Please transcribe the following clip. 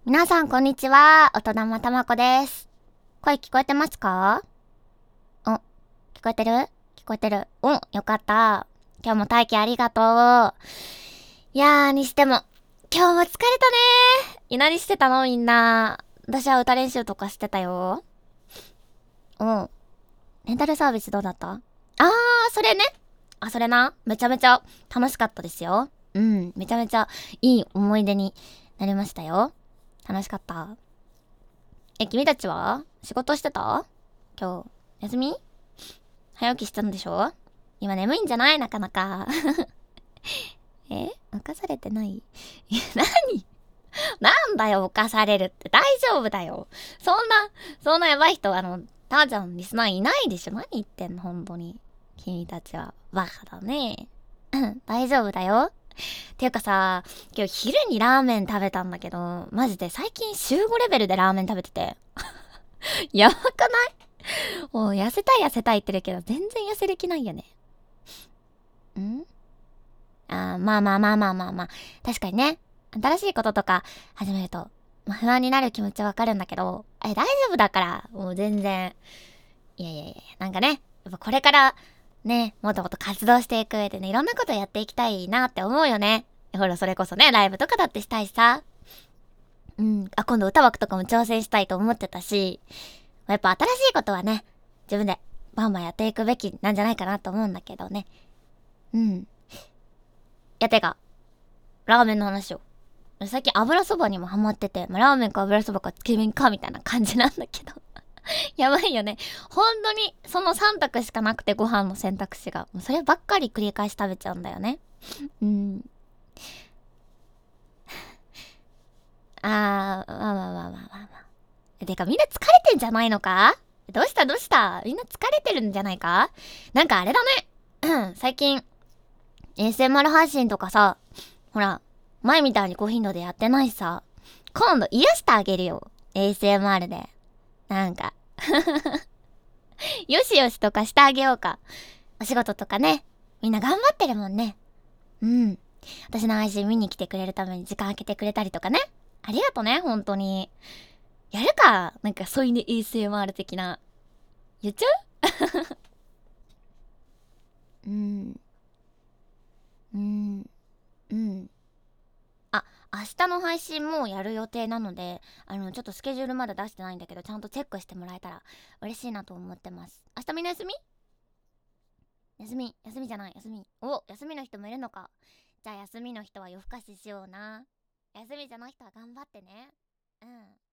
皆さんこんにちは。大人もたまこです。声聞こえてますか？お、聞こえてる？聞こえてる。よかった。今日も待機ありがとう。にしても、今日も疲れたねー。何してたのみんな。私は歌練習とかしてたよ。レンタルサービスどうだった？それね。それな。めちゃめちゃ楽しかったですよ。めちゃめちゃいい思い出になりましたよ。楽しかった。君たちは仕事してた？今日、休み？早起きしたんでしょ？今眠いんじゃない？なかなか。犯されてない？何？なんだよ、犯されるって。大丈夫だよ。そんなやばい人、ターちゃんリスナーいないでしょ？何言ってんの、本当に。君たちは、バカだね。大丈夫だよ。ていうかさ、今日昼にラーメン食べたんだけど、マジで最近週5レベルでラーメン食べてて。やばくない？もう痩せたい言ってるけど、全然痩せる気ないよね。まあ。確かにね。新しいこととか始めると、不安になる気持ちはわかるんだけど、大丈夫だから、もう全然。なんかね、やっぱこれから、ね、もっともっと活動していく上でね、いろんなことやっていきたいなって思うよね。ほら、それこそね、ライブとかだってしたいしさ。今度歌枠とかも挑戦したいと思ってたし、やっぱ新しいことはね、自分でバンバンやっていくべきなんじゃないかなと思うんだけどね。てか、ラーメンの話を。最近油そばにもハマってて、ラーメンか油そばかつけ麺かみたいな感じなんだけど。やばいよね。本当に、その3択しかなくてご飯の選択肢が。もうそればっかり繰り返し食べちゃうんだよね。うん。てかみんな疲れてんじゃないのか？どうしたみんな疲れてるんじゃないか？なんかあれだね。最近、ASMR 配信とかさ、ほら、前みたいに高頻度でやってないしさ、今度癒してあげるよ。ASMR で。なんかよしよしとかしてあげようか。お仕事とかね、みんな頑張ってるもんね。私の配信見に来てくれるために時間空けてくれたりとかね。ありがとね、本当に。やるか、なんか添い寝 ASMR 的な。言っちゃう？うん。うん。あ、明日の配信もやる予定なので、ちょっとスケジュールまだ出してないんだけど、ちゃんとチェックしてもらえたら嬉しいなと思ってます。明日みんな休みじゃない、休み。休みの人もいるのか。じゃあ休みの人は夜更かししような。休みじゃない人は頑張ってね。